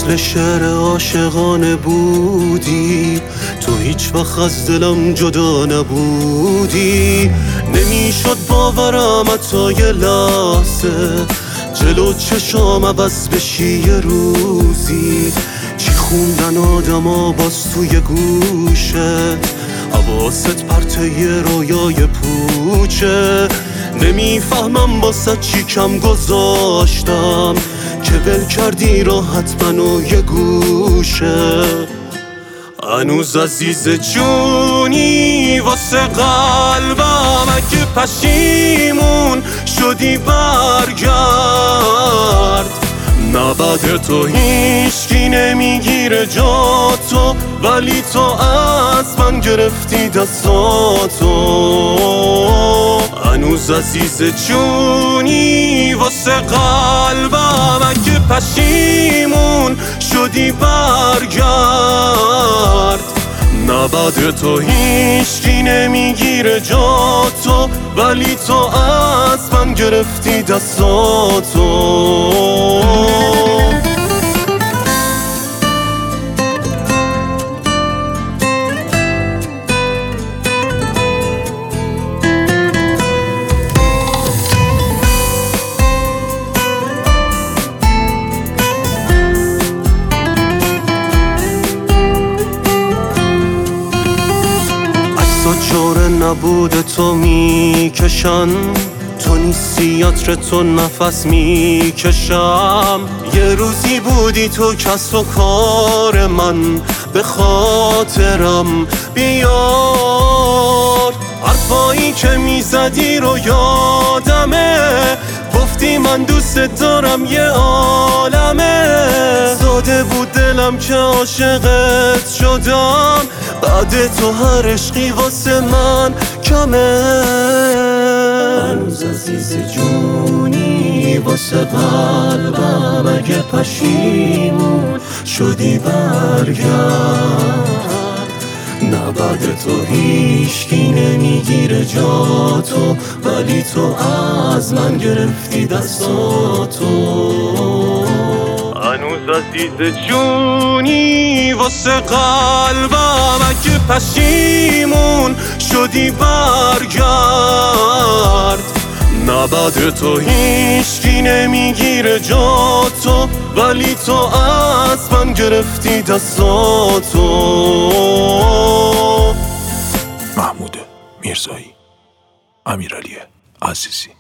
مثل شعر عاشقانه بودی، تو هیچ وقت از دلم جدا نبودی. نمیشد باورم حتی یه لحظه جلو چشام عوض بشی یه روزی. چی خوندن آدما باز توی گوشه، حواست پرته یه رویای پوچه. نمیفهمم واسه چی کم گذاشتم که ول کردی راحت منو یه گوشه. هنوز عزیز جونی واسه قلبم، اگه پشیمون شدی برگرد. نه بعد تو هیچکی نمیگیره جا تو، ولی تو از من گرفتی دستاتو. هنوز عزیز جونی واسه قلبم، اگه پشیمون شدی برگرد. نه بعد تو هیچکی نمیگیره جا تو، ولی تو از من گرفتی دستاتو. جوره نبوده تو میکشن، تو نیستی عطر تو نفس میکشم. یه روزی بودی تو کس و کار من، به خاطرم بیار. حرفایی که میزدی رو یادمه، گفتی من دوست دارم یه عالمه. زاده بود دلم که عاشقت شدم، بعد تو هر عشقی واسه من کمه. هنوز عزیز جونی واسه قلبم، اگه پشیمون شدی برگرد. نه بعد تو هیچکی نمیگیره جا تو، ولی تو از من گرفتی دستاتو. هنوز عزیز جونی واسه قلبم، اگه پشیمون شدی برگرد. نه بعد تو هیچکی نمیگیره جا تو، ولی تو از من گرفتی دستاتو. محمود میرزایی، امیرعلی عزیزی.